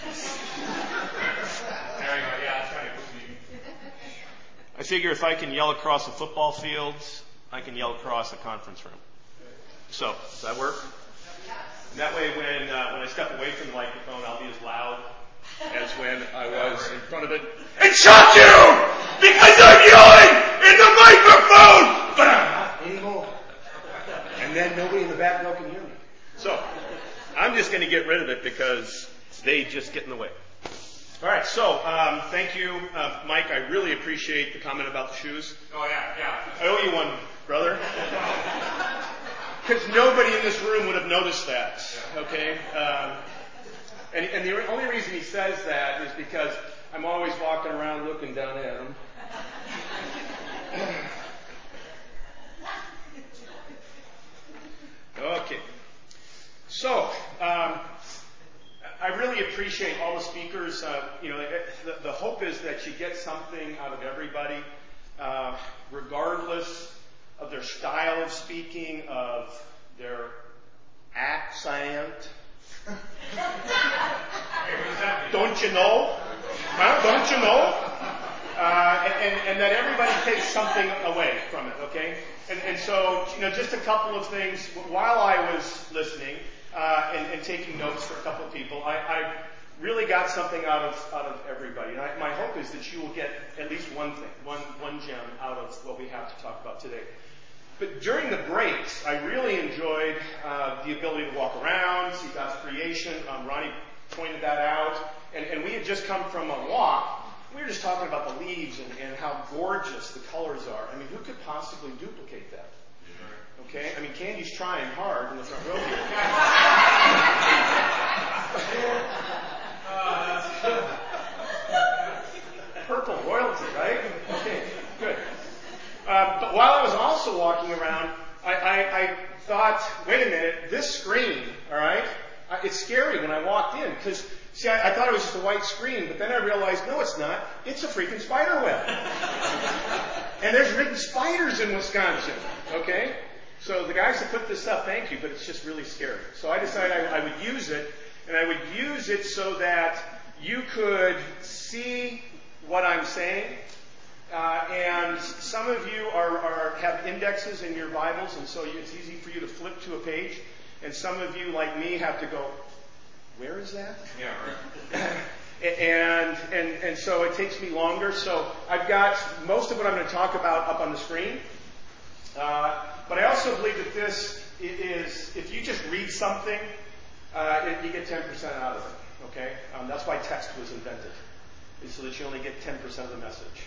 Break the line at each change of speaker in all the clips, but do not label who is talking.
There you go. Yeah, that's kind of cool. I figure if I can yell across a football field, I can yell across a conference room. So, does that work? And that way, when I step away from the microphone, I'll be as loud as when I was in front of it. And shock you! Because I'm yelling in the microphone! But I'm not anymore. And then nobody in the back row can hear me. So, I'm just going to get rid of it because they just get in the way. All right, so thank you, Mike. I really appreciate the comment about the shoes.
Oh, yeah.
I owe you one, brother. Because nobody in this room would have noticed that, okay? And the only reason he says that is because I'm always walking around looking down at him. Okay. So, I really appreciate all the speakers. The hope is that you get something out of everybody, regardless of their style of speaking, of their accent. Don't you know? Huh? Don't you know? And that everybody takes something away from it, okay? And so, just a couple of things. While I was listening and taking notes for a couple of people, I really got something out of everybody. And my hope is that you will get at least one thing, one gem out of what we have to talk about today. But during the breaks, I really enjoyed the ability to walk around, see God's creation. Ronnie pointed that out. And we had just come from a walk. We were just talking about the leaves and how gorgeous the colors are. I mean, who could possibly duplicate that? Okay? I mean, Candy's trying hard in the front row here. Purple royalty, right? Okay, good. But while I was also walking around, I thought, wait a minute, this screen, all right, it's scary when I walked in because, see, I thought it was just a white screen, but then I realized, no, it's not. It's a freaking spider web. And there's freaking spiders in Wisconsin, okay? So the guys that put this up, thank you, but it's just really scary. So I decided I would use it, and I would use it so that you could see what I'm saying. And some of you have indexes in your Bibles, and so it's easy for you to flip to a page. And some of you, like me, have to go, where is that?
Yeah, right.
and so it takes me longer. So I've got most of what I'm going to talk about up on the screen. But I also believe that this is, if you just read something, you get 10% out of it. Okay? That's why text was invented, is so that you only get 10% of the message.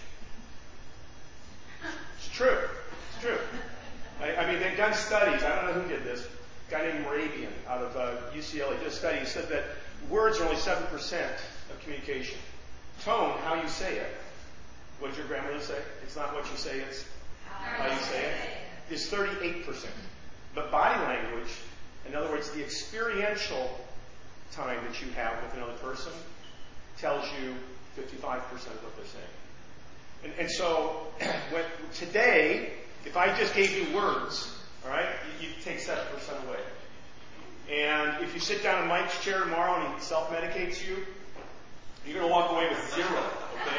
It's true. It's true. I mean, they've done studies. I don't know who did this. A guy named Moravian out of UCLA did a study. He said that words are only 7% of communication. Tone, how you say it. What did your grandmother say? It's not what you say, it's how you say it. Is 38%. But body language, in other words, the experiential time that you have with another person, tells you 55% of what they're saying. And so, today, if I just gave you words, all right, you'd take 7% away. And if you sit down in Mike's chair tomorrow and he self-medicates you, you're going to walk away with 0, okay?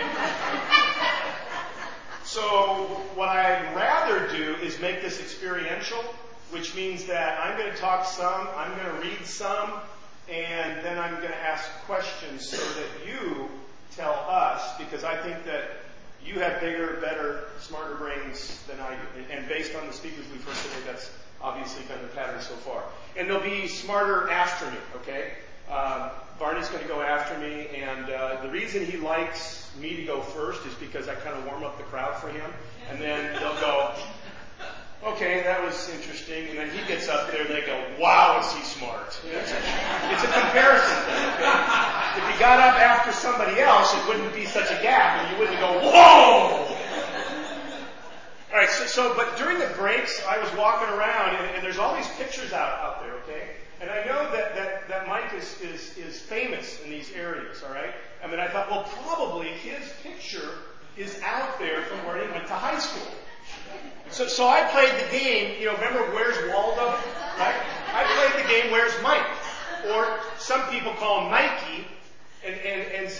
So what I'd rather do is make this experiential, which means that I'm going to talk some, I'm going to read some, and then I'm going to ask questions so that you tell us, because I think that you have bigger, better, smarter brains than I do. And based on the speakers we've heard today, that's obviously been the pattern so far. And they'll be smarter after me, okay? Barney's going to go after me, and the reason he likes me to go first is because I kind of warm up the crowd for him. And then they'll go, okay, that was interesting. And then he gets up there and they go, wow, is he smart? It's a comparison thing, okay? If he got up after somebody else, it wouldn't be such a gap and you wouldn't go, whoa! All right, but during the breaks, I was walking around and there's all these pictures out there, okay? And I know that Mike is famous in these areas, all right? I mean, I thought, well, probably his picture is out there from where he went to high school. So I played the game, remember Where's Waldo, right? I played the game Where's Mike? Or some people call him Nike, and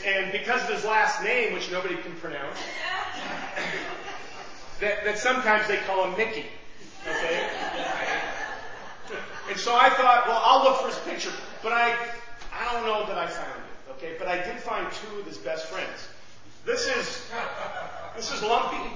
And because of his last name, which nobody can pronounce, that sometimes they call him Mickey. Okay? And so I thought, well, I'll look for his picture. But I don't know that I found it. Okay? But I did find two of his best friends. This is Lumpy.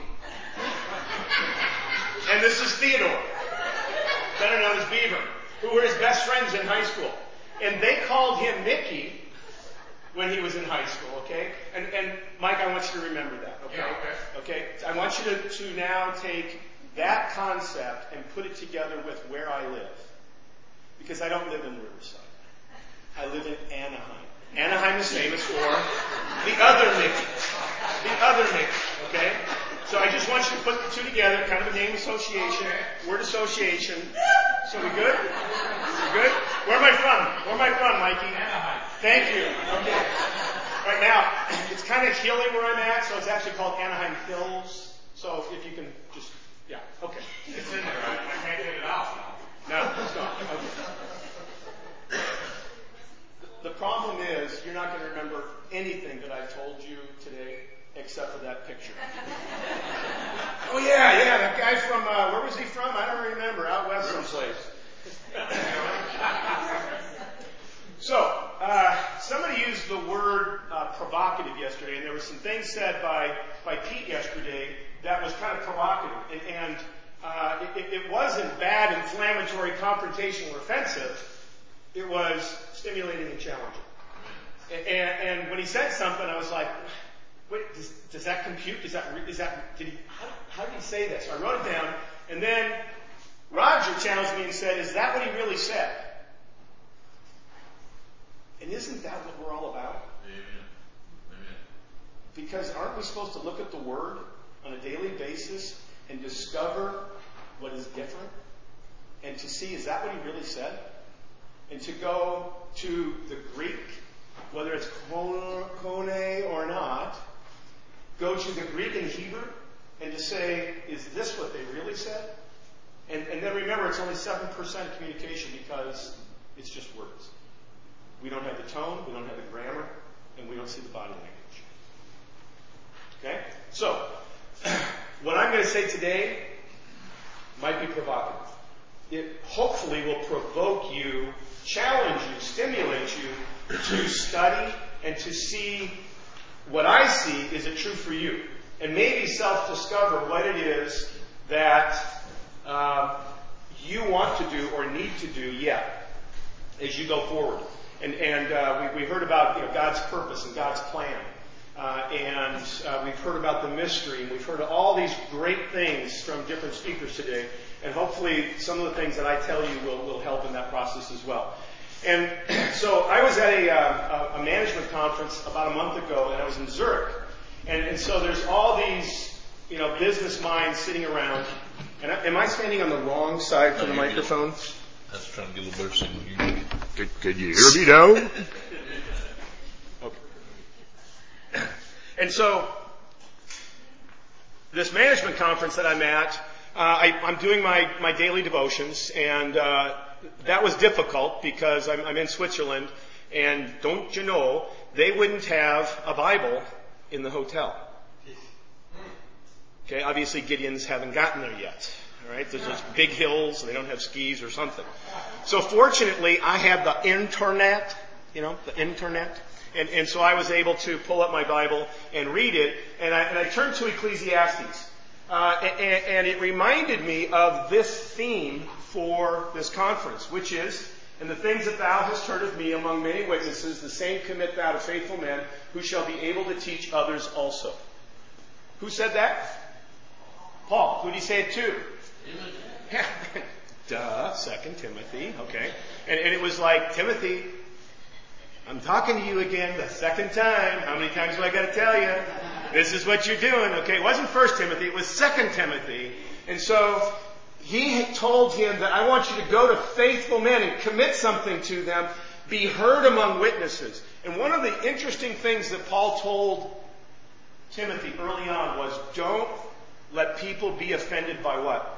And this is Theodore, better known as Beaver, who were his best friends in high school. And they called him Mickey when he was in high school, okay? And Mike, I want you to remember that, okay?
Yeah,
okay? I want you to now take that concept and put it together with where I live. Because I don't live in Riverside. I live in Anaheim. Anaheim is famous for the other Mickey. The other Mickey, okay? So I just want you to put the two together, kind of a name association, word association. So we good? We good? Where am I from, Mikey?
Anaheim.
Thank you. Okay. Right now, it's kind of hilly where I'm at, so it's actually called Anaheim Hills. So if you can just, yeah, okay.
It's in there. I can't get it out now.
No, it's not. Okay. The problem is, you're not going to remember anything that I've told you today except for that picture. Oh yeah, that guy from, where was he from? I don't remember. Out west someplace. So, somebody used the word provocative yesterday, and there were some things said by Pete yesterday that was kind of provocative. And it wasn't bad, inflammatory, confrontational, or offensive. It was stimulating and challenging. And when he said something, I was like, wait, does that compute? How did he say this? So I wrote it down, and then Roger challenged me and said, is that what he really said? And isn't that what we're all about?
Amen.
Because aren't we supposed to look at the Word on a daily basis and discover what is different? And to see, is that what he really said? And to go to the Greek, whether it's kone or not, go to the Greek and Hebrew and to say, is this what they really said? And then remember, it's only 7% communication because it's just words. We don't have the tone, we don't have the grammar, and we don't see the body language. Okay? So, what I'm going to say today might be provocative. It hopefully will provoke you, challenge you, stimulate you to study and to see what I see, is it true for you? And maybe self-discover what it is that you want to do or need to do yet as you go forward. And we heard about God's purpose and God's plan. And we've heard about the mystery. And we've heard all these great things from different speakers today. And hopefully some of the things that I tell you will help in that process as well. And so I was at a management conference about a month ago, and I was in Zurich. And so there's all these, business minds sitting around. And am I standing on the wrong side for the microphone?
I was trying to get a little better signal.
Could you hear me now? Okay. And so this management conference that I'm at, I'm doing my daily devotions, and that was difficult because I'm in Switzerland, and don't you know, they wouldn't have a Bible in the hotel. Okay, obviously Gideons haven't gotten there yet. All right, there's those big hills, and they don't have skis or something. So fortunately, I have the internet, the internet. And so I was able to pull up my Bible and read it, and I turned to Ecclesiastes. And it reminded me of this theme for this conference, which is, and the things that thou hast heard of me among many witnesses, the same commit thou to faithful men, who shall be able to teach others also. Who said that? Paul. Who did he say it to? Duh, 2 Timothy, okay. And it was like, Timothy, I'm talking to you again the second time. How many times do I got to tell you? This is what you're doing, okay? It wasn't 1 Timothy, it was 2 Timothy. And so he told him that I want you to go to faithful men and commit something to them, be heard among witnesses. And one of the interesting things that Paul told Timothy early on was, don't let people be offended by what?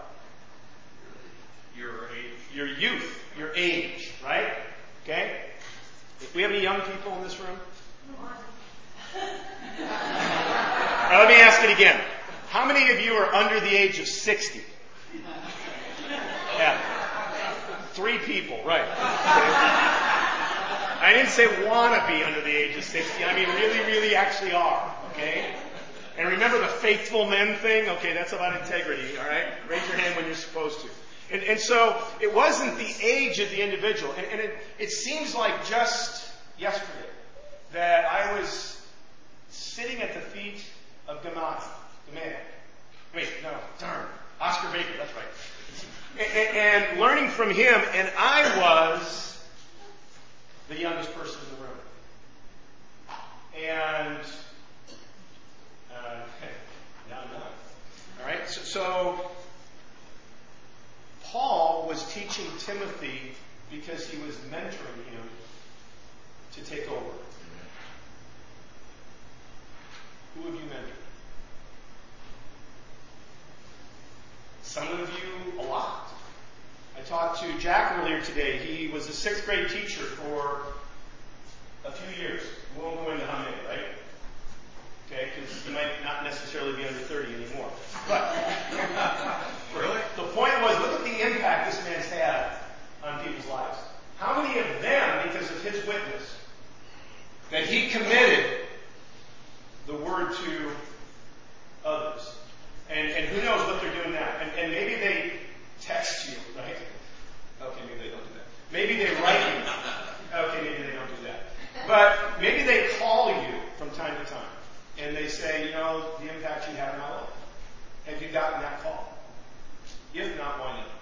Your age.
Your youth, your age, right? Okay? Do we have any young people in this room? Now, let me ask it again. How many of you are under the age of 60? Yeah. 3 people, right. Okay. I didn't say want to be under the age of 60. I mean really, really actually are. Okay? And remember the faithful men thing? Okay, that's about integrity, all right? Raise your hand when you're supposed to. And so it wasn't the age of the individual. And it seems like just yesterday that I was sitting at the feet of Gamaliel. Wait, no, darn. Oscar Baker, that's right. And learning from him, and I was the youngest person in the room. And now I'm not. All right, so Paul was teaching Timothy because he was mentoring him to take over. Who have you mentored? Some of you, a lot. I talked to Jack earlier today. He was a 6th grade teacher for a few years. We won't go into how many, right? Okay, because he might not necessarily be under 30 anymore. But really, the point was, look at the impact this man's had on people's lives. How many of them, because of his witness, that he committed the word to others? And who knows what they're doing now? And maybe they text you, right? Okay, maybe they don't do that. Maybe they write you. Okay, maybe they don't do that. But maybe they call you from time to time. And they say, the impact you had on my life. Have you gotten that call? If not, why not?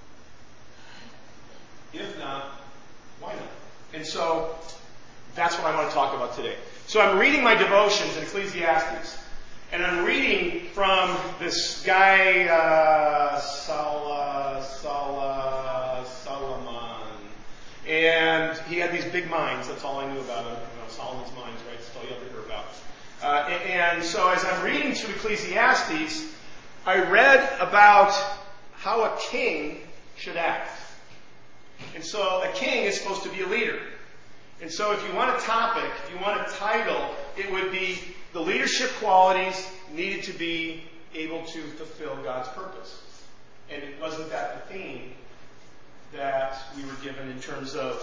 If not, why not? And so, that's what I want to talk about today. So I'm reading my devotions in Ecclesiastes. And I'm reading from this guy, Solomon. And he had these big minds. That's all I knew about him. Solomon's minds, right? That's all you ever heard about. And so as I'm reading through Ecclesiastes, I read about how a king should act. And so a king is supposed to be a leader. And so if you want a topic, if you want a title, it would be the leadership qualities needed to be able to fulfill God's purpose. And wasn't that the theme that we were given in terms of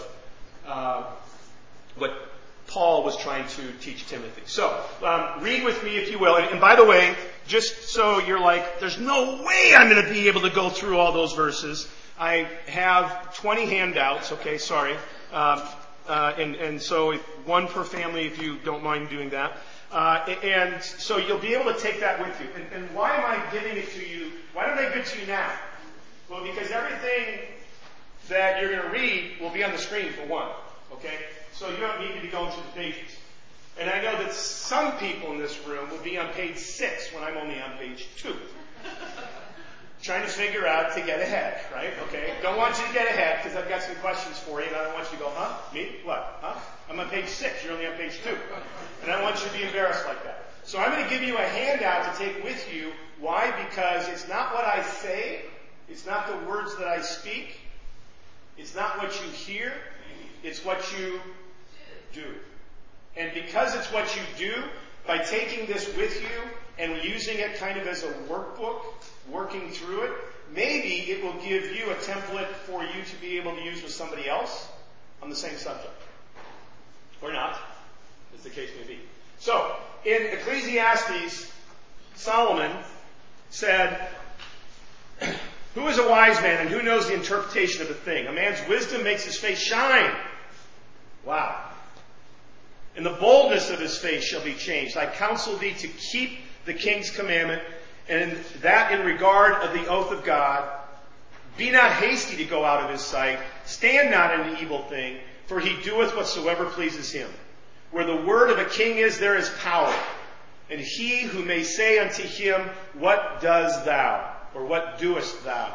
what Paul was trying to teach Timothy? So, read with me if you will. And by the way, just so you're like, there's no way I'm going to be able to go through all those verses. I have 20 handouts, okay, sorry. And so one per family if you don't mind doing that. And so you'll be able to take that with you. And why am I giving it to you? Why don't I give it to you now? Well, because everything that you're going to read will be on the screen for one. Okay? So you don't need to be going through the pages. And I know that some people in this room will be on page 6 when I'm only on page 2. Trying to figure out to get ahead, right? Okay? Don't want you to get ahead because I've got some questions for you and I don't want you to go, huh? Me? What? Huh? I'm on page 6. You're only on page 2. And I don't want you to be embarrassed like that. So I'm going to give you a handout to take with you. Why? Because it's not what I say. It's not the words that I speak. It's not what you hear. It's what you do. And because it's what you do, by taking this with you and using it kind of as a workbook, working through it, maybe it will give you a template for you to be able to use with somebody else on the same subject. Or not, as the case may be. So, in Ecclesiastes, Solomon said, "Who is a wise man and who knows the interpretation of a thing? A man's wisdom makes his face shine." Wow. "And the boldness of his face shall be changed. I counsel thee to keep the king's commandment, and that in regard of the oath of God. Be not hasty to go out of his sight. Stand not in the evil thing, for he doeth whatsoever pleases him. Where the word of a king is, there is power. And he who may say unto him, What does thou? Or what doest thou?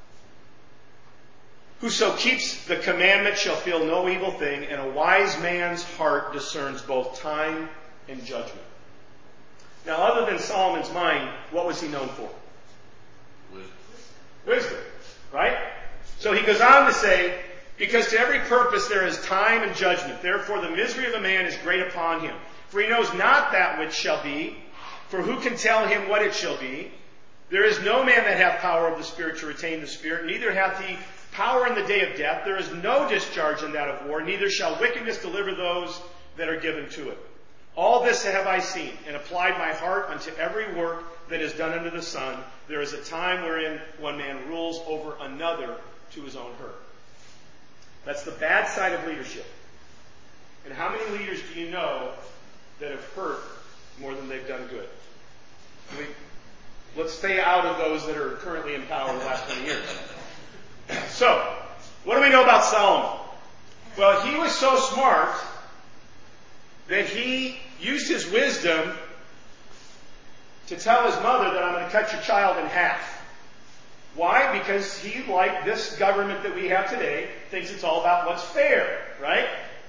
Whoso keeps the commandment shall feel no evil thing, and a wise man's heart discerns both time and judgment." Now, other than Solomon's mind, what was he known for? Wisdom. Right? So he goes on to say, "Because to every purpose there is time and judgment. Therefore the misery of a man is great upon him. For he knows not that which shall be, for who can tell him what it shall be? There is no man that hath power of the Spirit to retain the Spirit, neither hath he power in the day of death. There is no discharge in that of war, neither shall wickedness deliver those that are given to it. All this have I seen, and applied my heart unto every work that is done under the sun. There is a time wherein one man rules over another to his own hurt. That's the bad side of leadership. And how many leaders do you know that have hurt more than they've done good? Let's stay out of those that are currently in power the last 20 years. So, what do we know about Solomon? Well, he was so smart that he used his wisdom to tell his mother that I'm going to cut your child in half. Why? Because he, like this government that we have today, thinks it's all about what's fair, right?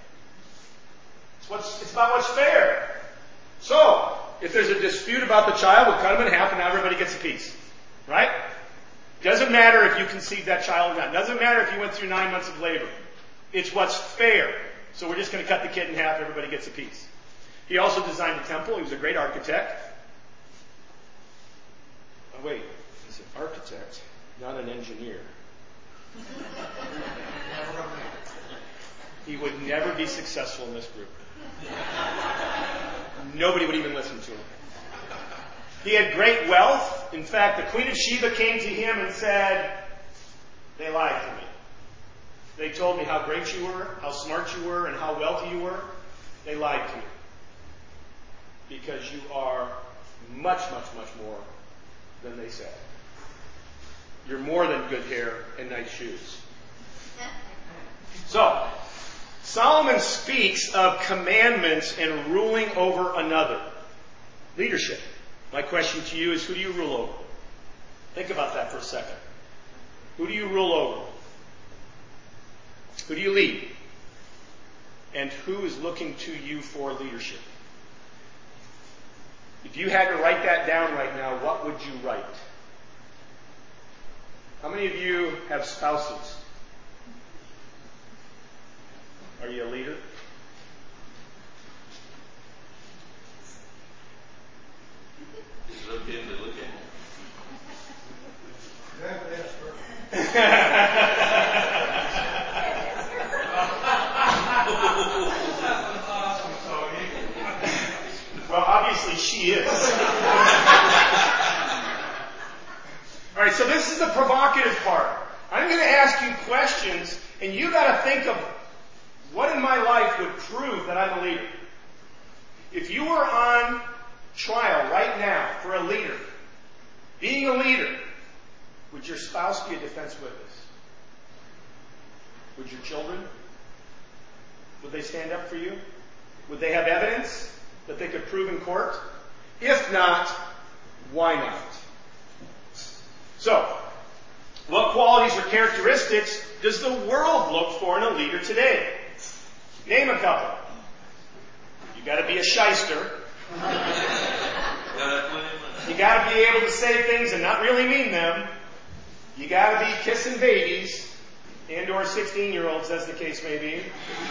It's about what's fair. So, if there's a dispute about the child, we'll cut him in half and now everybody gets a piece. Right? Doesn't matter if you conceived that child or not. Doesn't matter if you went through 9 months of labor. It's what's fair. So we're just going to cut the kid in half, everybody gets a piece. He also designed a temple. He was a great architect. Oh, wait. He's an architect, not an engineer. He would never be successful in this group. Nobody would even listen to him. He had great wealth. In fact, the Queen of Sheba came to him and said, they lied to me. They told me how great you were, how smart you were, and how wealthy you were. They lied to me. Because you are much, much, much more than they said. You're more than good hair and nice shoes. So, Solomon speaks of commandments and ruling over another. Leadership. My question to you is, who do you rule over? Think about that for a second. Who do you rule over? Who do you lead? And who is looking to you for leadership? If you had to write that down right now, what would you write? How many of you have spouses? Are you a leader?
Is it okay to look at
Well, obviously she is. All right, so this is the provocative part. I'm going to ask you questions, and you got to think of what in my life would prove that I'm a leader. If you were on trial right now for a leader, being a leader, would your spouse be a defense witness? Would your children? Would they stand up for you? Would they have evidence that they could prove in court? If not, why not? So, what qualities or characteristics does the world look for in a leader today? Name a couple. You got to be a shyster. You got to be able to say things and not really mean them. You got to be kissing babies and or 16-year-olds, as the case may be.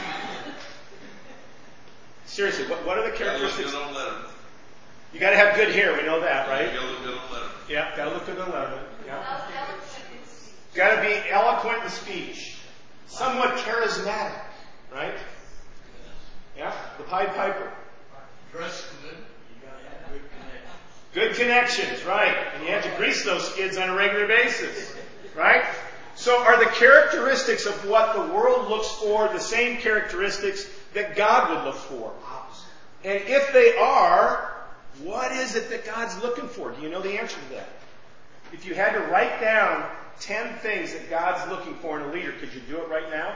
Seriously, what are the characteristics? You got to have good hair. We know that, right? Yeah, got to look good on Letterman. Yeah. Got to be eloquent in speech, somewhat charismatic, right? Yeah, the Pied Piper.
dress good? You got to have good connections.
Good connections, right? And you have to grease those skids on a regular basis, right? So are the characteristics of what the world looks for the same characteristics that God would look for? And if they are, what is it that God's looking for? Do you know the answer to that? If you had to write down 10 things that God's looking for in a leader, could you do it right now?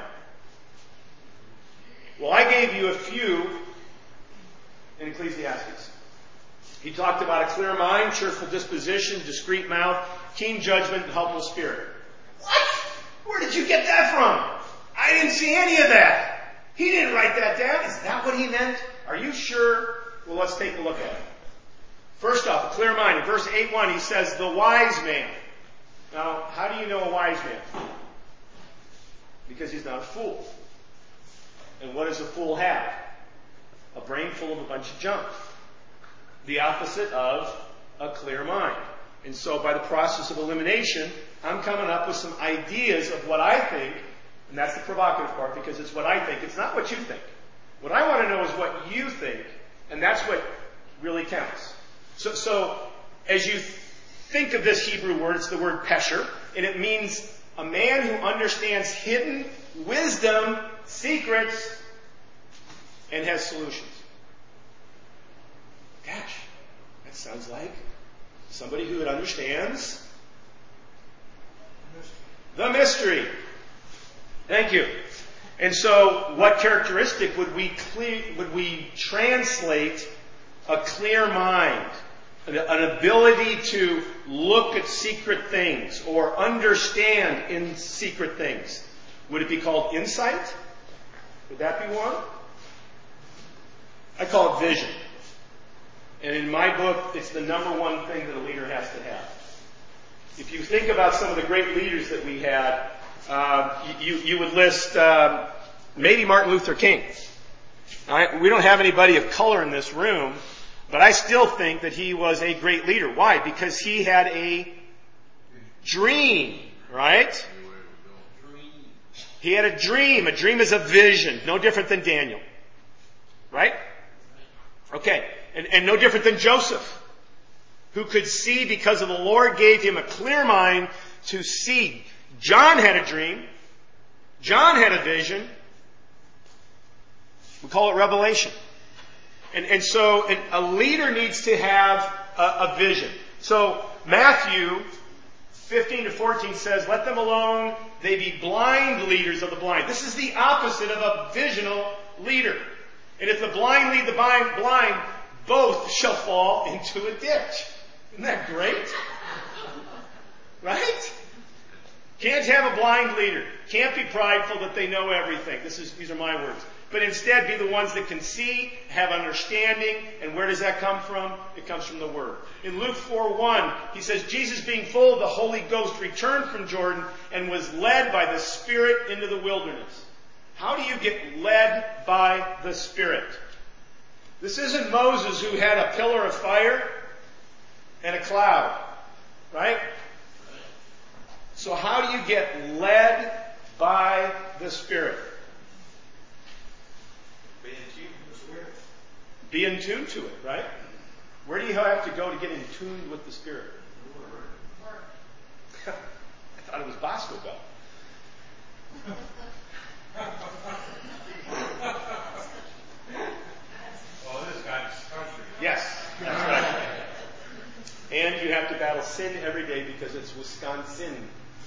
Well, I gave you a few in Ecclesiastes. He talked about a clear mind, cheerful disposition, discreet mouth, keen judgment, and helpful spirit. What? Where did you get that from? I didn't see any of that. He didn't write that down. Is that what he meant? Are you sure? Well, let's take a look at it. First off, a clear mind. In verse 8:1, he says, the wise man. Now, how do you know a wise man? Because he's not a fool. And what does a fool have? A brain full of a bunch of junk. The opposite of a clear mind. And so by the process of elimination, I'm coming up with some ideas of what I think, and that's the provocative part because it's what I think. It's not what you think. What I want to know is what you think, and that's what really counts. So as you think of this Hebrew word, it's the word pesher, and it means a man who understands hidden wisdom, secrets, and has solutions. Gosh, that sounds like somebody who understands the mystery. Thank you. And so, what characteristic would we translate a clear mind, an ability to look at secret things or understand in secret things? Would it be called insight? Would that be one? I call it vision. And in my book, it's the number one thing that a leader has to have. If you think about some of the great leaders that we had, you would list maybe Martin Luther King. We don't have anybody of color in this room, but I still think that he was a great leader. Why? Because he had a dream, right? He had a dream. A dream is a vision, no different than Daniel. Right? Okay. And no different than Joseph, who could see because of the Lord gave him a clear mind to see. John had a dream. John had a vision. We call it revelation. And so a leader needs to have a vision. So Matthew 15-14 says, let them alone. They be blind leaders of the blind. This is the opposite of a visional leader. And if the blind lead the blind, both shall fall into a ditch. Isn't that great? Right? Can't have a blind leader. Can't be prideful that they know everything. These are my words. But instead be the ones that can see, have understanding. And where does that come from? It comes from the Word. In Luke 4:1, he says, Jesus being full of the Holy Ghost returned from Jordan and was led by the Spirit into the wilderness. How do you get led by the Spirit? This isn't Moses who had a pillar of fire and a cloud, right? So how do you get led by the Spirit?
Be in tune with the Spirit.
Be in tune to it, right? Where do you have to go to get in tune with the Spirit? I thought it was Bosco Bell.
Well, this guy's country.
Yes, that's right. And you have to battle sin every day because it's Wisconsin.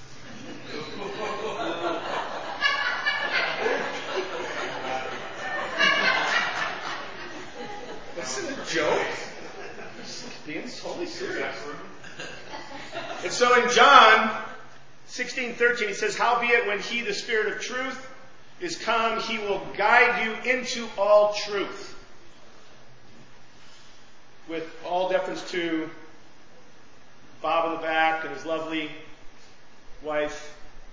This isn't a joke. Just being totally serious. And so in John 16:13 he says, howbeit when he, the Spirit of truth, is come, he will guide you into all truth. With all deference to Bob in the back and his lovely wife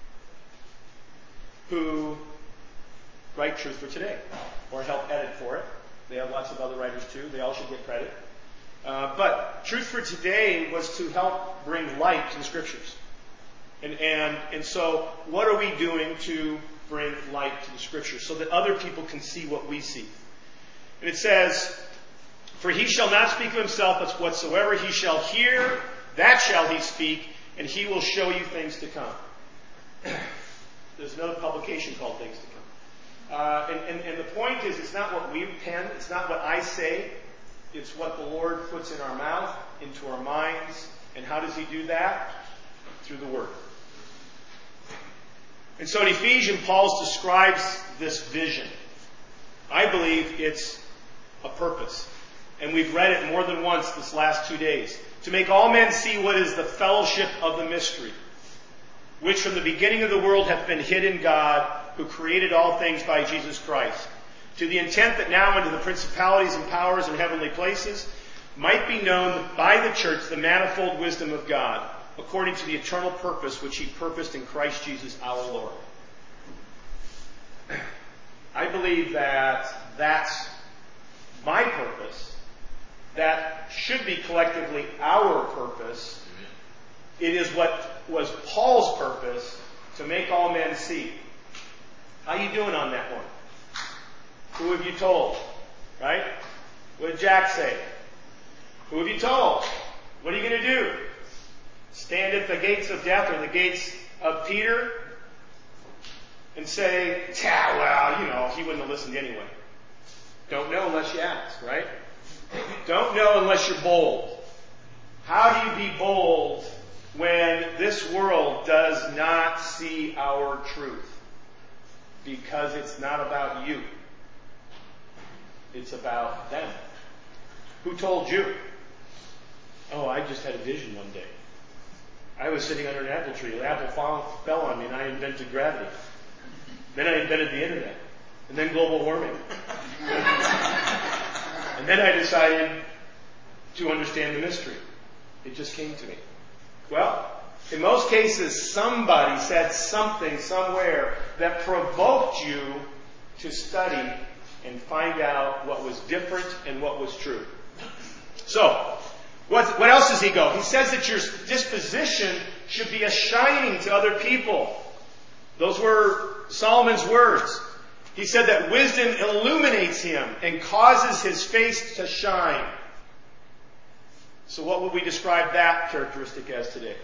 who write Truth for Today or help edit for it. They have lots of other writers too. They all should get credit. But Truth for Today was to help bring light to the Scriptures. And so what are we doing to bring light to the Scriptures so that other people can see what we see? And it says, for he shall not speak of himself, but whatsoever he shall hear, that shall he speak, and he will show you things to come. There's another publication called Things to Come. And the point is, it's not what we pen, it's not what I say, it's what the Lord puts in our mouth, into our minds. And how does he do that? Through the Word. And so in Ephesians, Paul describes this vision. I believe it's a purpose. And we've read it more than once this last 2 days. To make all men see what is the fellowship of the mystery, which from the beginning of the world hath been hid in God, who created all things by Jesus Christ, to the intent that now unto the principalities and powers in heavenly places might be known by the church the manifold wisdom of God, according to the eternal purpose which he purposed in Christ Jesus our Lord. I believe that that's my purpose, that should be collectively our purpose. It is what was Paul's purpose, to make all men see. How you doing on that one? Who have you told? Right? What did Jack say? Who have you told? What are you going to do? Stand at the gates of death or the gates of Peter and say, well, he wouldn't have listened anyway. Don't know unless you ask, right? Don't know unless you're bold. How do you be bold when this world does not see our truth? Because it's not about you. It's about them. Who told you? Oh, I just had a vision one day. I was sitting under an apple tree. An apple fell on me and I invented gravity. Then I invented the internet. And then global warming. And then I decided to understand the mystery. It just came to me. Well, in most cases, somebody said something somewhere that provoked you to study and find out what was different and what was true. So, what else does he go? He says that your disposition should be a shining to other people. Those were Solomon's words. He said that wisdom illuminates him and causes his face to shine. So what would we describe that characteristic as today?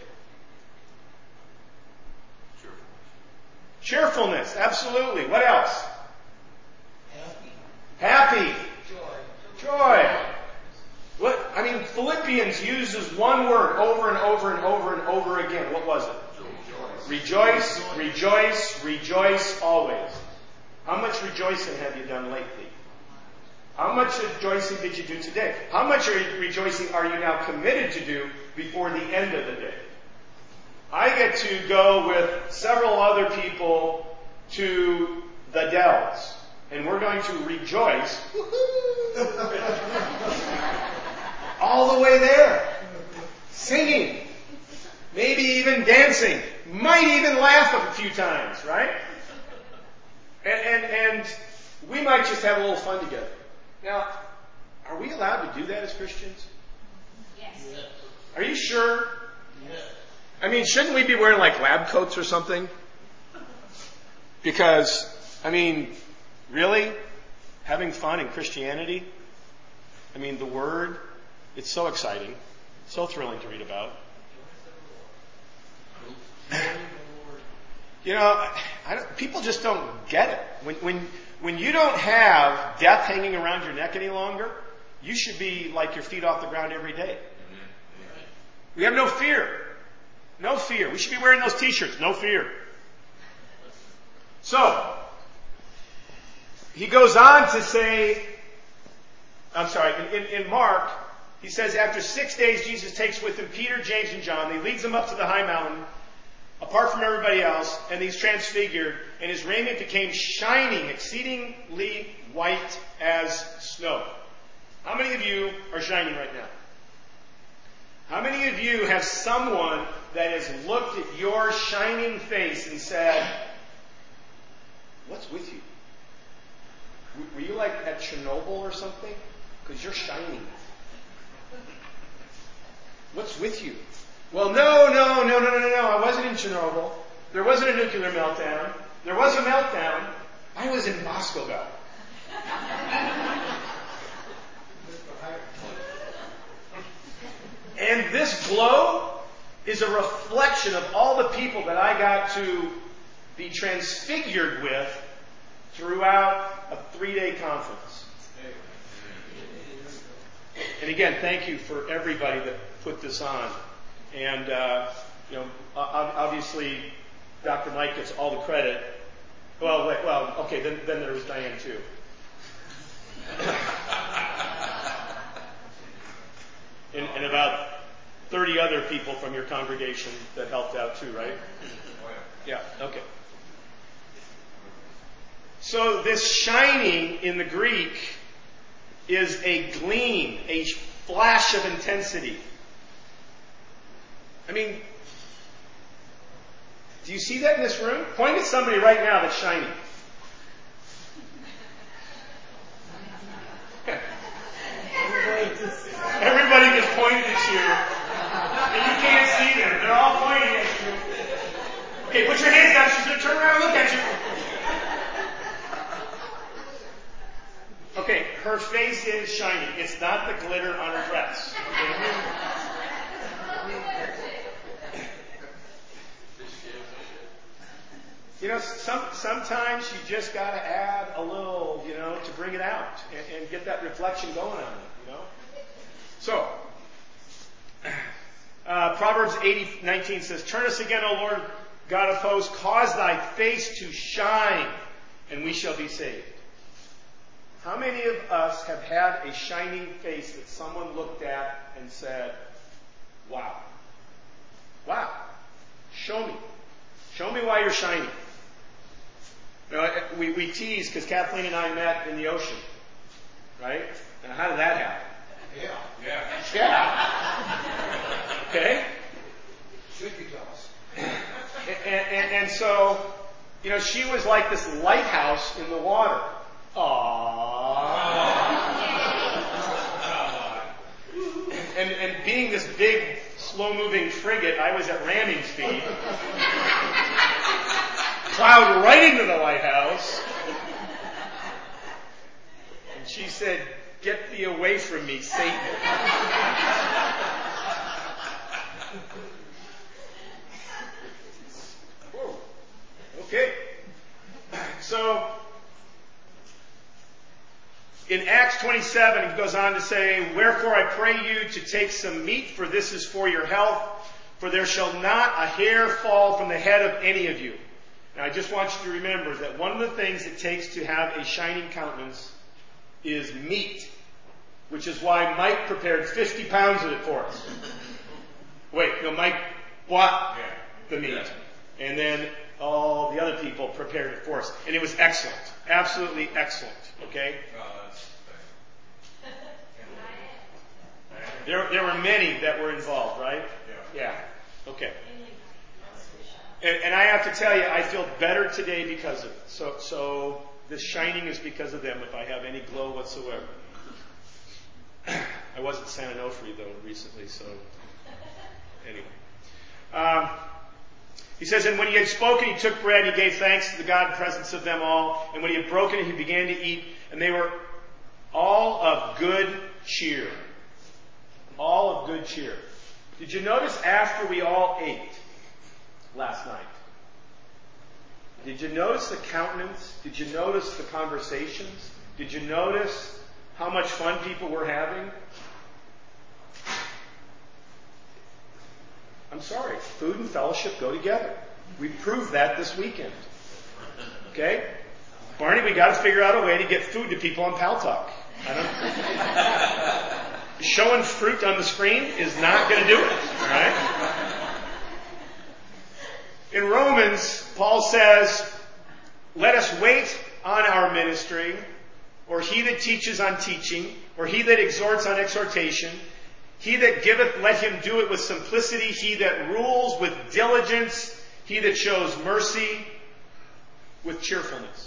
Cheerfulness, absolutely. What else? Happy. Joy. Philippians uses one word over and over and over and over again. What was it? Rejoice, rejoice, rejoice always. How much rejoicing have you done lately? How much rejoicing did you do today? How much rejoicing are you now committed to do before the end of the day? I get to go with several other people to the Dells, and we're going to rejoice all the way there. Singing. Maybe even dancing. Might even laugh a few times, right? And we might just have a little fun together. Now, are we allowed to do that as Christians?
Yes.
Are you sure?
Yes.
Shouldn't we be wearing like lab coats or something? Because, really? Having fun in Christianity? The Word, it's so exciting, so thrilling to read about. People just don't get it. When you don't have death hanging around your neck any longer, you should be like your feet off the ground every day. We have no fear. No fear. We should be wearing those t-shirts. No fear. So, he goes on to say, in Mark, he says, after 6 days, Jesus takes with him Peter, James, and John. He leads them up to the high mountain, apart from everybody else, and he's transfigured, and his raiment became shining, exceedingly white as snow. How many of you are shining right now? How many of you have someone that has looked at your shining face and said, what's with you? Were you like at Chernobyl or something? Because you're shining. What's with you? Well, no. I wasn't in Chernobyl. There wasn't a nuclear meltdown. There was a meltdown. I was in Boscoville. And this glow is a reflection of all the people that I got to be transfigured with throughout a 3-day conference. And again, thank you for everybody that put this on. And, obviously, Dr. Mike gets all the credit. Then there was Diane too. and about 30 other people from your congregation that helped out too, right? Yeah, okay. So this shining in the Greek is a gleam, a flash of intensity. Do you see that in this room? Point at somebody right now that's shining. Everybody just pointed at you. And you can't see them. They're all pointing at you. Okay, put your hands down. She's going to turn around and look at you. Okay, her face is shining. It's not the glitter on her dress. Okay? You know, sometimes you just got to add a little, to bring it out and get that reflection going on it, So, Proverbs 80:19 says, "Turn us again, O Lord God of hosts, cause thy face to shine, and we shall be saved." How many of us have had a shining face that someone looked at and said, "Wow. Wow. Show me. Show me why you're shining." We tease because Kathleen and I met in the ocean, right? Now, how did that happen? Yeah. Okay?
Should you tell us?
And so, she was like this lighthouse in the water. And being this big, slow-moving frigate, I was at ramming speed. Plowed right into the lighthouse. And she said, "Get thee away from me, Satan." Whoa. Okay. So, in Acts 27, he goes on to say, "Wherefore I pray you to take some meat, for this is for your health, for there shall not a hair fall from the head of any of you." Now, I just want you to remember that one of the things it takes to have a shining countenance is meat, which is why Mike prepared 50 pounds of it for us. Wait, no, Mike bought the meat. And then all the other people prepared it for us. And it was excellent. Absolutely excellent. Okay? There were many that were involved, right? Yeah. Okay. And I have to tell you, I feel better today because of it. So this shining is because of them, if I have any glow whatsoever. I was at San Onofre, though, recently, so anyway. He says, "And when he had spoken, he took bread, he gave thanks to the God in presence of them all. And when he had broken it, he began to eat. And they were all of good cheer." All of good cheer. Did you notice after we all ate last night? Did you notice the countenance? Did you notice the conversations? Did you notice how much fun people were having? I'm sorry, food and fellowship go together. We proved that this weekend. Okay? Barney, we got to figure out a way to get food to people on Pal Talk. Showing fruit on the screen is not going to do it. All right? In Romans, Paul says, "Let us wait on our ministry, or he that teaches on teaching, or he that exhorts on exhortation. He that giveth, let him do it with simplicity. He that rules with diligence. He that shows mercy with cheerfulness."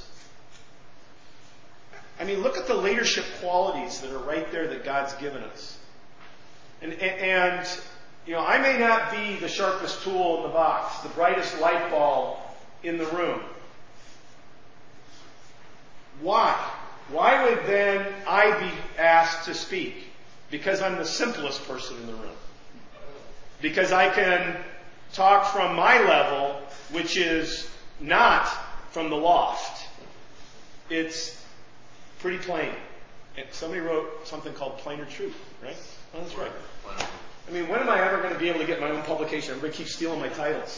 I mean, look at the leadership qualities that are right there that God's given us. And I may not be the sharpest tool in the box, the brightest light bulb in the room. Why? Why would then I be asked to speak? Because I'm the simplest person in the room. Because I can talk from my level, which is not from the loft. It's pretty plain. And somebody wrote something called Plainer Truth, right? Oh, that's right. I mean, when am I ever going to be able to get my own publication? Everybody keeps stealing my titles.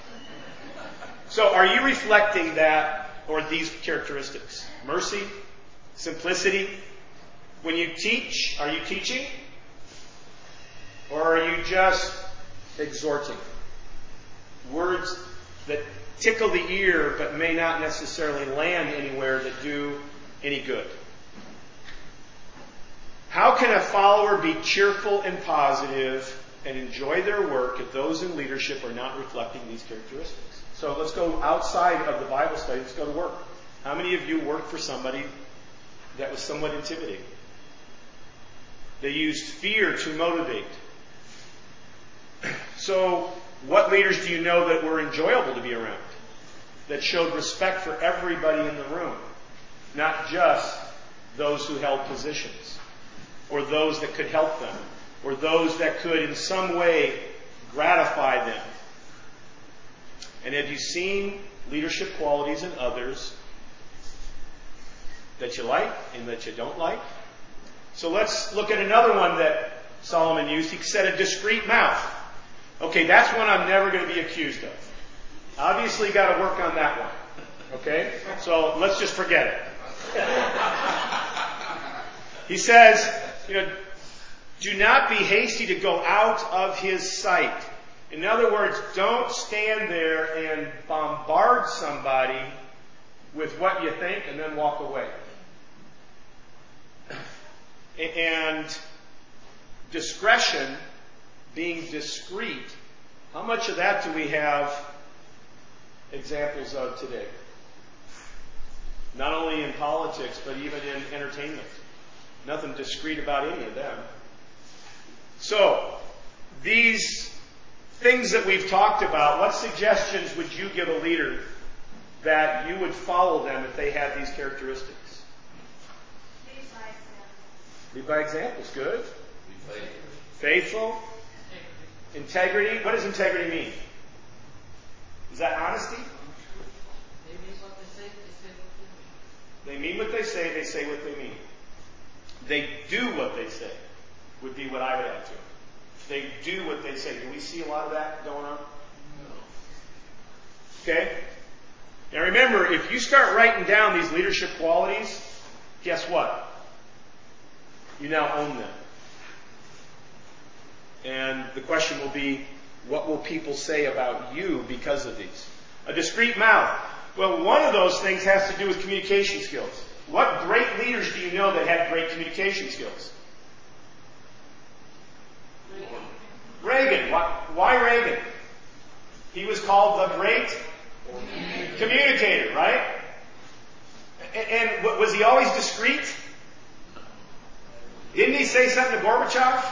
So are you reflecting that or these characteristics? Mercy, simplicity. When you teach, are you teaching? Or are you just exhorting? Words that tickle the ear but may not necessarily land anywhere that do any good. How can a follower be cheerful and positive and enjoy their work if those in leadership are not reflecting these characteristics? So let's go outside of the Bible study. Let's go to work. How many of you worked for somebody that was somewhat intimidating? They used fear to motivate. So, what leaders do you know that were enjoyable to be around? That showed respect for everybody in the room, not just those who held positions, or those that could help them, or those that could in some way gratify them. And have you seen leadership qualities in others that you like and that you don't like? So let's look at another one that Solomon used. He said a discreet mouth. Okay, that's one I'm never going to be accused of. Obviously got to work on that one. Okay? So let's just forget it. He says, do not be hasty to go out of his sight. In other words, don't stand there and bombard somebody with what you think and then walk away. And discretion, being discreet, how much of that do we have examples of today? Not only in politics, but even in entertainment. Nothing discreet about any of them. So, these things that we've talked about, what suggestions would you give a leader that you would follow them if they had these characteristics? Lead by examples. Good.
Be
Faithful. Integrity. What does integrity mean? Is that honesty?
They mean what they say what they mean.
They mean what they say what they mean. They do what they say, would be what I would add to it. They do what they say. Do we see a lot of that going on?
No.
Okay? Now remember, if you start writing down these leadership qualities, guess what? You now own them. And the question will be, what will people say about you because of these? A discreet mouth. Well, one of those things has to do with communication skills. What great leaders do you know that had great communication skills? Reagan. Why Reagan? He was called the great communicator, right? And was he always discreet? Didn't he say something to Gorbachev?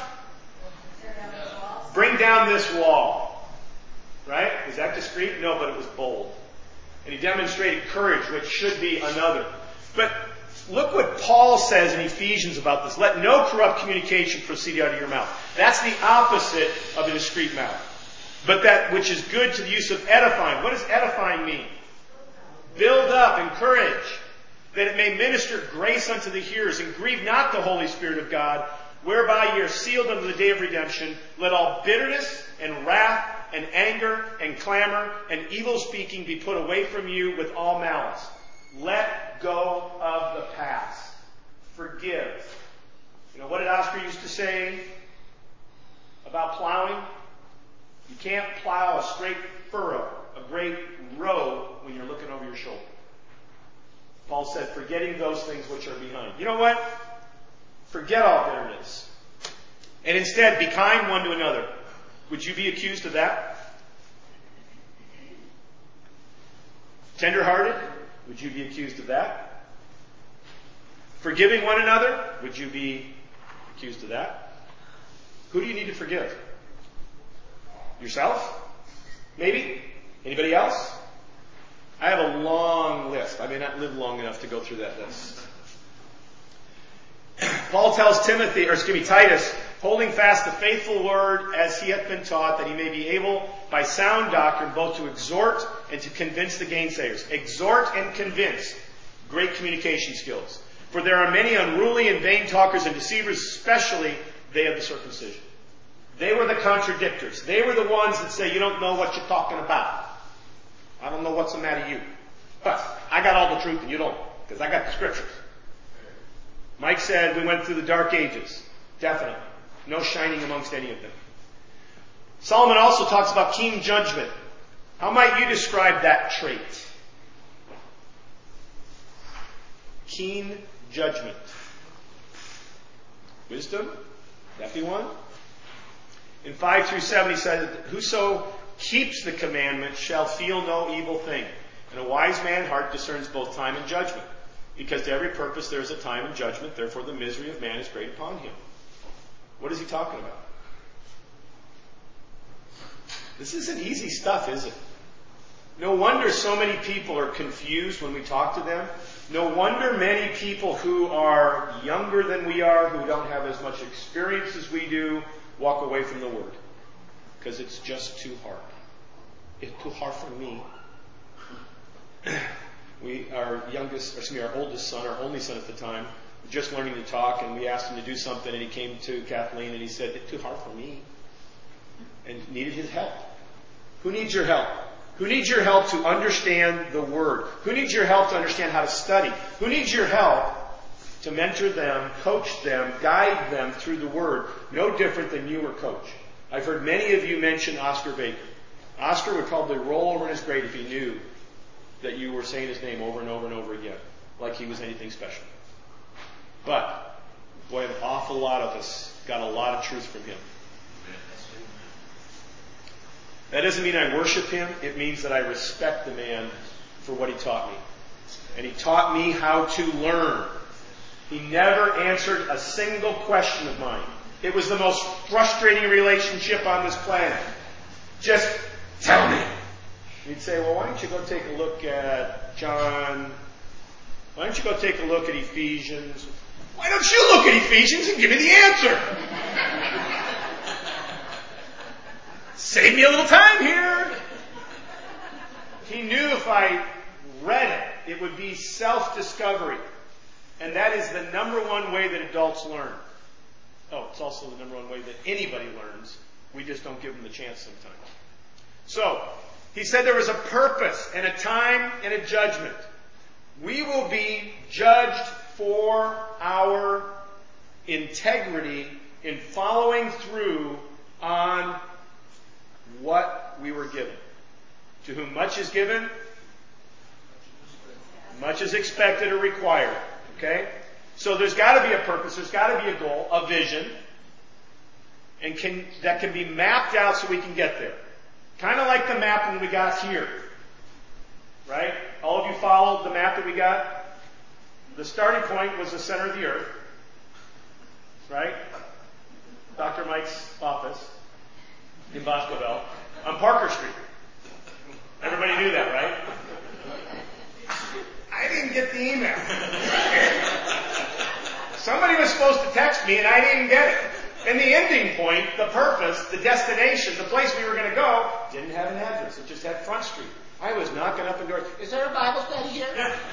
Bring down this wall. Right? Was that discreet? No, but it was bold. And he demonstrated courage, which should be another. But look what Paul says in Ephesians about this. Let no corrupt communication proceed out of your mouth. That's the opposite of a discreet mouth. But that which is good to the use of edifying. What does edifying mean? Build up, encourage, that it may minister grace unto the hearers, and grieve not the Holy Spirit of God, whereby ye are sealed unto the day of redemption. Let all bitterness and wrath and anger and clamor and evil speaking be put away from you with all malice. Let go of the past. Forgive. What did Oscar used to say about plowing? You can't plow a straight furrow, a great road, when you're looking over your shoulder. Paul said, forgetting those things which are behind. You know what? Forget all bitterness. And instead, be kind one to another. Would you be accused of that? Tender-hearted? Would you be accused of that? Forgiving one another? Would you be accused of that? Who do you need to forgive? Yourself? Maybe? Anybody else? I have a long list. I may not live long enough to go through that list. Paul tells Titus, holding fast the faithful word as he hath been taught, that he may be able by sound doctrine both to exhort and to convince the gainsayers. Exhort and convince. Great communication skills. For there are many unruly and vain talkers and deceivers, especially they of the circumcision. They were the contradictors. They were the ones that say, you don't know what you're talking about. I don't know what's the matter with you. But I got all the truth and you don't, because I got the scriptures. Mike said we went through the dark ages. Definitely. No shining amongst any of them. Solomon also talks about keen judgment. How might you describe that trait? Keen judgment. Wisdom? Would that be one? In 5-7 he said, whoso keeps the commandment shall feel no evil thing. And a wise man's heart discerns both time and judgment. Because to every purpose there is a time and judgment, therefore the misery of man is great upon him. What is he talking about? This isn't easy stuff, is it? No wonder so many people are confused when we talk to them. No wonder many people who are younger than we are, who don't have as much experience as we do, walk away from the Word. Because it's just too hard. It's too hard for me. Our oldest son, our only son at the time, was just learning to talk, and we asked him to do something, and he came to Kathleen and he said, "It's too hard for me," and needed his help. Who needs your help? Who needs your help to understand the Word? Who needs your help to understand how to study? Who needs your help to mentor them, coach them, guide them through the Word? No different than you were coach. I've heard many of you mention Oscar Baker. Oscar would probably roll over in his grave if he knew that you were saying his name over and over and over again, like he was anything special. But, boy, an awful lot of us got a lot of truth from him. That doesn't mean I worship him. It means that I respect the man for what he taught me. And he taught me how to learn. He never answered a single question of mine. It was the most frustrating relationship on this planet. Just tell me. He'd say, "Well, why don't you go take a look at John? Why don't you go take a look at Ephesians? Why don't you look at Ephesians and give me the answer? Save me a little time here." He knew if I read it, it would be self-discovery. And that is the number one way that adults learn. Oh, it's also the number one way that anybody learns. We just don't give them the chance sometimes. So, he said there was a purpose and a time and a judgment. We will be judged for our integrity in following through on what we were given. To whom much is given, much is expected or required. Okay? So there's got to be a purpose, there's got to be a goal, a vision, and that can be mapped out so we can get there. Kind of like the map when we got here. Right? All of you followed the map that we got? The starting point was the center of the earth. Right? Dr. Mike's office in Boscoville on Parker Street. Everybody knew that, right? I didn't get the email. Somebody was supposed to text me and I didn't get it. And the ending point, the purpose, the destination, the place we were going to go, didn't have an address. It just had Front Street. I was knocking up the door. "Is there a Bible study here?"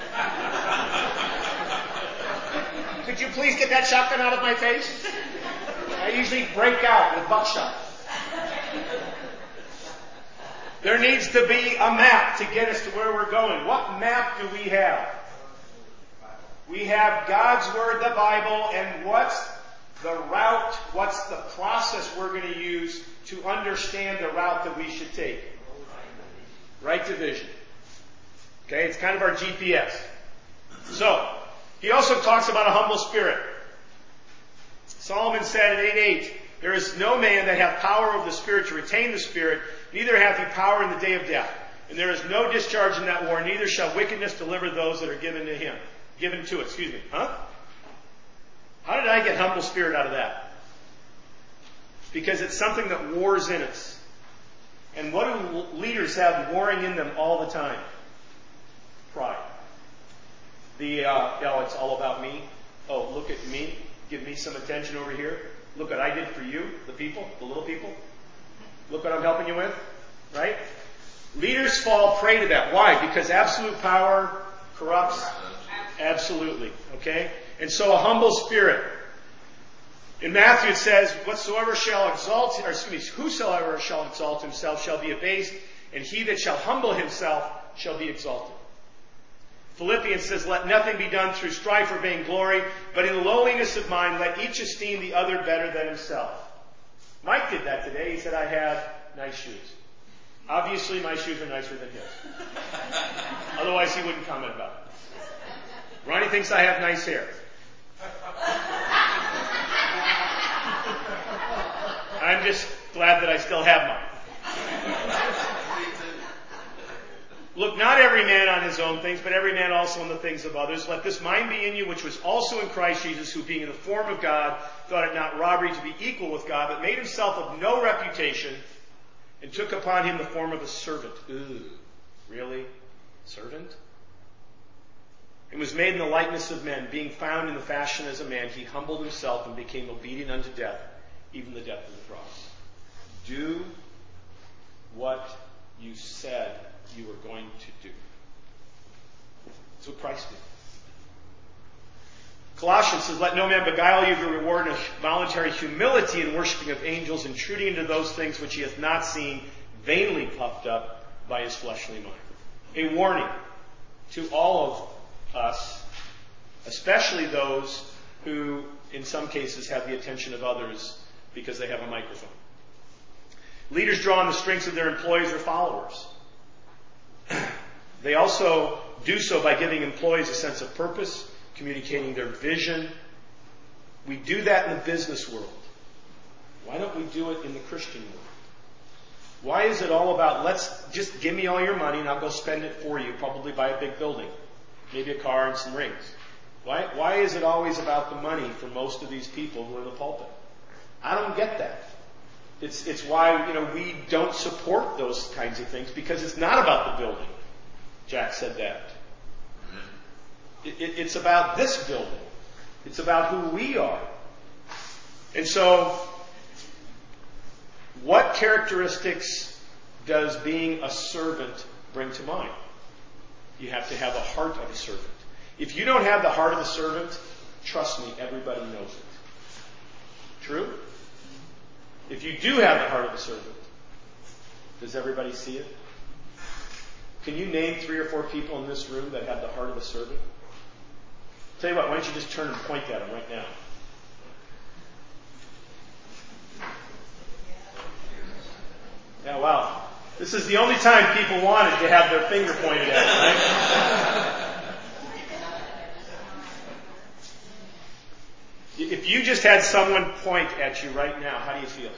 "Could you please get that shotgun out of my face?" I usually break out with buckshot. There needs to be a map to get us to where we're going. What map do we have? We have God's Word, the Bible, and what's the route, what's the process we're going to use to understand the route that we should take? Right division. Okay, it's kind of our GPS. So, he also talks about a humble spirit. Solomon said in 8:8, "There is no man that hath power over the Spirit to retain the Spirit, neither hath he power in the day of death. And there is no discharge in that war, neither shall wickedness deliver those that are given to it. Huh? How did I get humble spirit out of that? Because it's something that wars in us. And what do leaders have warring in them all the time? Pride. It's all about me. Oh, look at me. Give me some attention over here. Look what I did for you, the people, the little people. Look what I'm helping you with. Right? Leaders fall prey to that. Why? Because absolute power corrupts. Absolutely. Okay? And so a humble spirit. In Matthew it says, whosoever shall exalt himself shall be abased, and he that shall humble himself shall be exalted. Philippians says, let nothing be done through strife or vainglory, but in lowliness of mind let each esteem the other better than himself. Mike did that today. He said, I had nice shoes. Obviously my shoes are nicer than his. Otherwise he wouldn't comment about it. Ronnie thinks I have nice hair. I'm just glad that I still have mine. Look not every man on his own things, but every man also on the things of others. Let this mind be in you, which was also in Christ Jesus, who being in the form of God, thought it not robbery to be equal with God, but made himself of no reputation, and took upon him the form of a servant. Ooh, really? Servant? And was made in the likeness of men. Being found in the fashion as a man, he humbled himself and became obedient unto death, even the death of the cross. Do what you said you were going to do. That's what Christ did. Colossians says, let no man beguile you to reward in voluntary humility and worshiping of angels, intruding into those things which he hath not seen, vainly puffed up by his fleshly mind. A warning to all of us, especially those who, in some cases, have the attention of others because they have a microphone. Leaders draw on the strengths of their employees or followers. They also do so by giving employees a sense of purpose, communicating their vision. We do that in the business world. Why don't we do it in the Christian world? Why is it all about, let's just give me all your money and I'll go spend it for you, probably buy a big building, maybe a car and some rings? Why is it always about the money for most of these people who are in the pulpit? I don't get that. It's why, we don't support those kinds of things, because it's not about the building. Jack said that. It's about this building. It's about who we are. And so, what characteristics does being a servant bring to mind? You have to have a heart of a servant. If you don't have the heart of a servant, trust me, everybody knows it. True? If you do have the heart of a servant, does everybody see it? Can you name 3 or 4 people in this room that have the heart of a servant? Tell you what, why don't you just turn and point at them right now? Yeah, wow. This is the only time people wanted to have their finger pointed at them, right? If you just had someone point at you right now, how do you feel?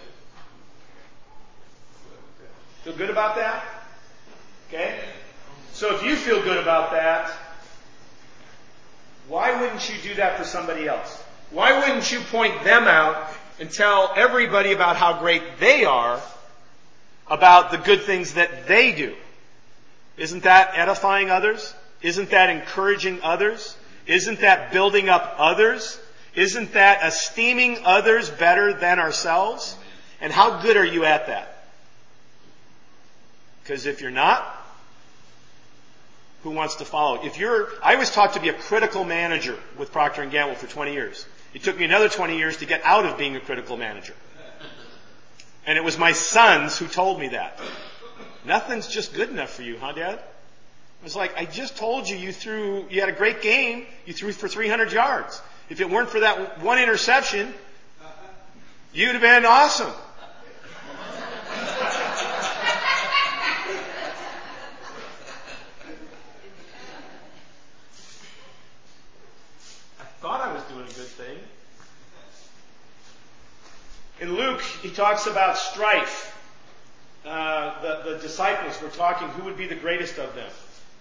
Feel good about that? Okay? So if you feel good about that, why wouldn't you do that for somebody else? Why wouldn't you point them out and tell everybody about how great they are, about the good things that they do? Isn't that edifying others? Isn't that encouraging others? Isn't that building up others? Isn't that esteeming others better than ourselves? And how good are you at that? Because if you're not, who wants to follow? I was taught to be a critical manager with Procter & Gamble for 20 years. It took me another 20 years to get out of being a critical manager. And it was my sons who told me that. Nothing's just good enough for you, huh, Dad? I was like, I just told you you had a great game. You threw for 300 yards. If it weren't for that one interception, you'd have been awesome. I thought I was doing a good thing. In Luke, he talks about strife. The disciples were talking who would be the greatest of them.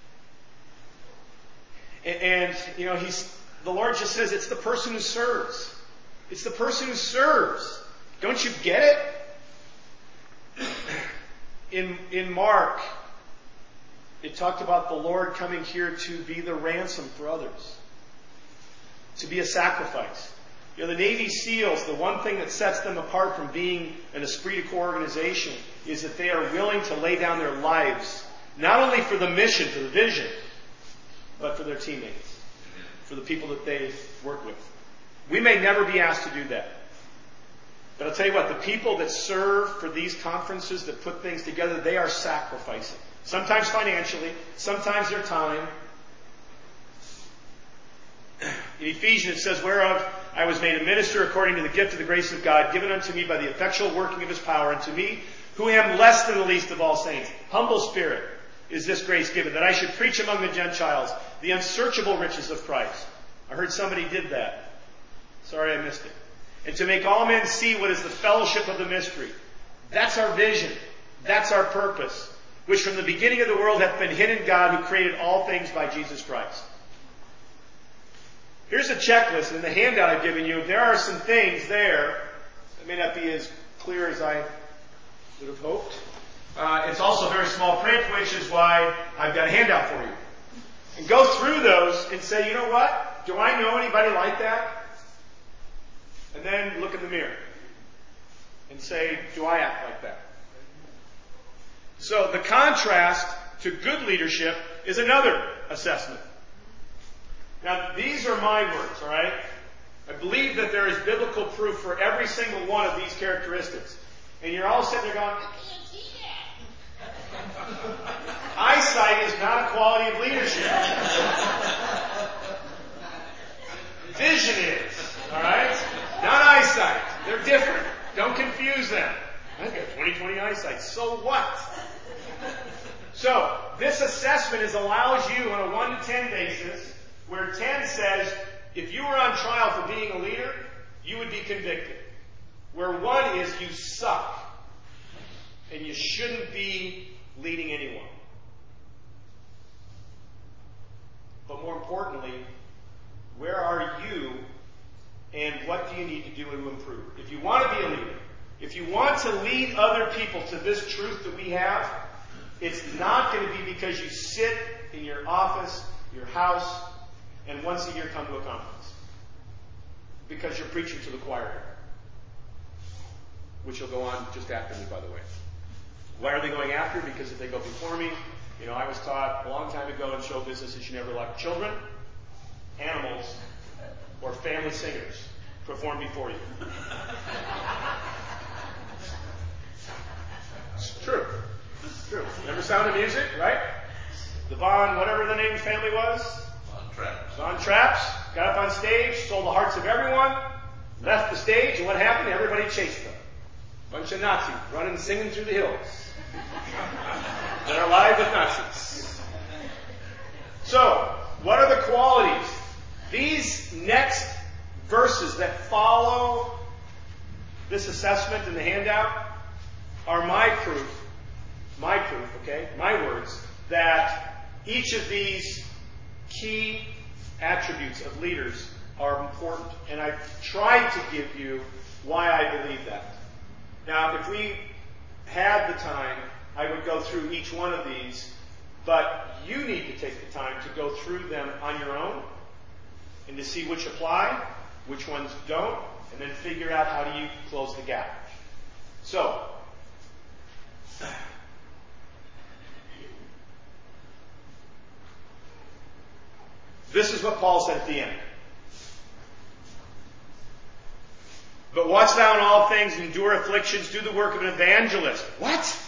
And the Lord just says it's the person who serves. It's the person who serves. Don't you get it? In Mark, it talked about the Lord coming here to be the ransom for others. To be a sacrifice. The Navy SEALs, the one thing that sets them apart from being an esprit de corps organization is that they are willing to lay down their lives, not only for the mission, for the vision, but for their teammates, for the people that they work with. We may never be asked to do that. But I'll tell you what, the people that serve for these conferences, that put things together, they are sacrificing. Sometimes financially, sometimes their time. In Ephesians it says, whereof I was made a minister according to the gift of the grace of God, given unto me by the effectual working of His power, and to me, who am less than the least of all saints, humble spirit, is this grace given, that I should preach among the Gentiles the unsearchable riches of Christ. I heard somebody did that. Sorry I missed it. And to make all men see what is the fellowship of the mystery. That's our vision. That's our purpose. which from the beginning of the world hath been hid in God, who created all things by Jesus Christ. Here's a checklist. In the handout I've given you, there are some things there that may not be as clear as I would have hoped. It's also very small print, which is why I've got a handout for you. And go through those and say, you know what? Do I know anybody like that? And then look in the mirror and say, do I act like that? So the contrast to good leadership is another assessment. Now, these are my words, all right? I believe that there is biblical proof for every single one of these characteristics. And you're all sitting there going, I can't see that. Eyesight is not a quality of leadership. Vision is, all right? Not eyesight. They're different. Don't confuse them. I've got 20/20 eyesight. So what? So, this assessment allows you on a 1 to 10 basis, where 10 says, if you were on trial for being a leader, you would be convicted. Where 1 is, you suck. And you shouldn't be leading anyone. But more importantly, where are you and what do you need to do to improve? If you want to be a leader, if you want to lead other people to this truth that we have, it's not going to be because you sit in your office, your house, and once a year come to a conference. Because you're preaching to the choir. Which will go on just after me, by the way. Why are they going after? Because if they go before me, I was taught a long time ago in show business that you never let children, animals, or family singers perform before you. It's true. It's true. Remember Sound of Music, right? The Von, whatever the name of the family was? Von Traps. Got up on stage, stole the hearts of everyone, left the stage, and what happened? Everybody chased them. Bunch of Nazis running and singing through the hills. They're alive with Nazis. So, what are the qualities? These next verses that follow this assessment in the handout are my proof, okay, my words, that each of these key attributes of leaders are important. And I've tried to give you why I believe that. Now, if we had the time, I would go through each one of these, but you need to take the time to go through them on your own and to see which apply, which ones don't, and then figure out how do you close the gap. So, this is what Paul said at the end. But watch thou in all things, endure afflictions, do the work of an evangelist. What?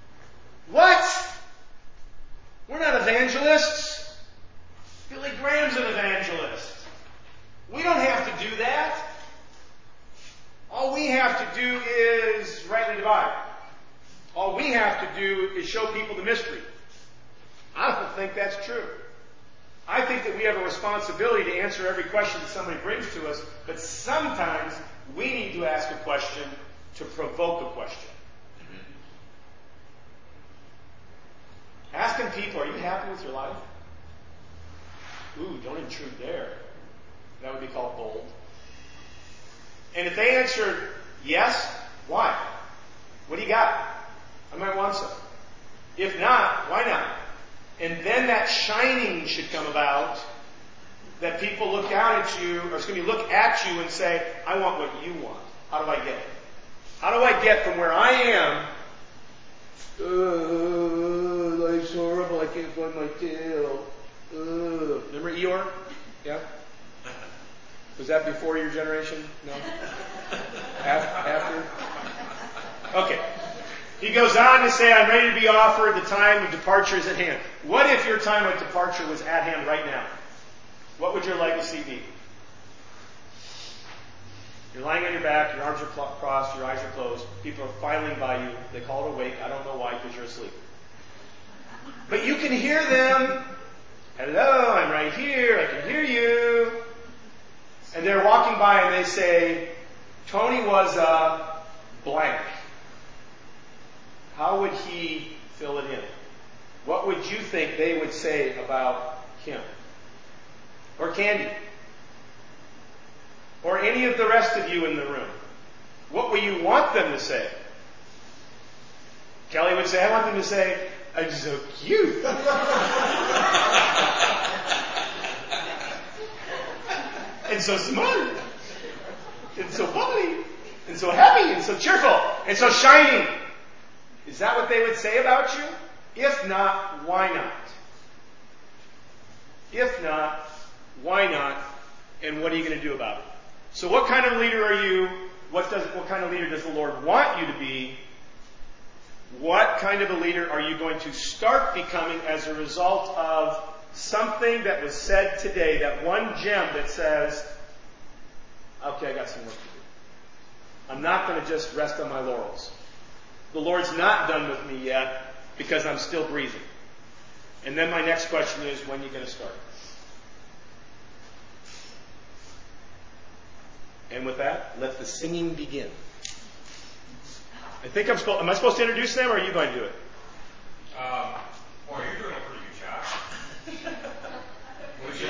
We're not evangelists. Billy Graham's an evangelist. We don't have to do that. All we have to do is rightly divide. All we have to do is show people the mystery. I don't think that's true. I think that we have a responsibility to answer every question that somebody brings to us, but sometimes we need to ask a question to provoke a question. Asking people, are you happy with your life? Ooh, don't intrude there. That would be called bold. And if they answer yes, why? What do you got? I might want some. If not, why not? And then that shining should come about, that people look down at you, or look at you and say, I want what you want. How do I get it? How do I get from where I am, life's horrible, I can't find my tail. Remember Eeyore? Yeah? Was that before your generation? No? After? Okay. He goes on to say, I'm ready to be offered, the time of departure is at hand. What if your time of departure was at hand right now? What would your legacy be? You're lying on your back, your arms are crossed, your eyes are closed, people are filing by you, they call it awake, I don't know why, because you're asleep. But you can hear them. Hello, I'm right here, I can hear you. And they're walking by and they say, Tony was a blank. How would he fill it in? what would you think they would say about him? Or Candy? Or any of the rest of you in the room? What will you want them to say? Kelly would say, I want them to say, I'm so cute. And so smart. And so bubbly. And so happy. And so cheerful. And so shining. Is that what they would say about you? If not, why not? If not, why not? And what are you going to do about it? So what kind of leader are you? What kind of leader does the Lord want you to be? What kind of a leader are you going to start becoming as a result of something that was said today, that one gem that says, okay, I got some work to do. I'm not going to just rest on my laurels. The Lord's not done with me yet because I'm still breathing. And then my next question is, when are you going to start? And with that, let the singing begin. I think am I supposed to introduce them, or are you going to do it?